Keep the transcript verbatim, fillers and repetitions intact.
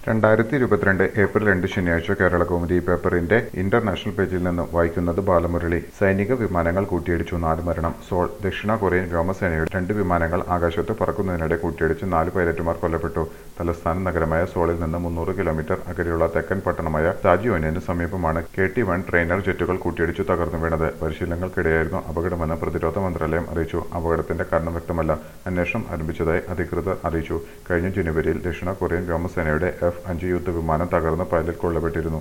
രണ്ടായിരത്തി ഇരുപത്തിരണ്ട് ഏപ്രിൽ രണ്ട് ശനിയാഴ്ച കേരളകൗമുദി പേപ്പറിന്റെ ഇന്റർനാഷണൽ പേജിൽ നിന്ന് വായിക്കുന്നത് ബാലമുരളി. സൈനിക വിമാനങ്ങൾ കൂട്ടിയിടിച്ചു, നാല് മരണം. സോൾ. ദക്ഷിണ കൊറിയൻ വ്യോമസേനയുടെ രണ്ട് വിമാനങ്ങൾ ആകാശത്ത് പറക്കുന്നതിനിടെ കൂട്ടിയിടിച്ച് നാല് പൈലറ്റുമാർ കൊല്ലപ്പെട്ടു. തലസ്ഥാന നഗരമായ സോളിൽ നിന്ന് മുന്നൂറ് കിലോമീറ്റർ അകലെയുള്ള തെക്കൻ പട്ടണമായ താജിയോനിന് സമീപമാണ് കെ ടി വൺ ട്രെയിനർ ജെറ്റുകൾ കൂട്ടിയിടിച്ചു തകർന്നു വീണത്. പരിശീലനങ്ങൾക്കിടെയായിരുന്നു അപകടമെന്ന് പ്രതിരോധ മന്ത്രാലയം അറിയിച്ചു. അപകടത്തിന്റെ കാരണം വ്യക്തമല്ല. അന്വേഷണം ആരംഭിച്ചതായി അധികൃതർ അറിയിച്ചു. കഴിഞ്ഞ ജനുവരിയിൽ ദക്ഷിണ കൊറിയൻ വ്യോമസേനയുടെ എഫ് അഞ്ച് യുദ്ധവിമാനം തകർന്ന് പൈലറ്റ് കൊല്ലപ്പെട്ടിരുന്നു.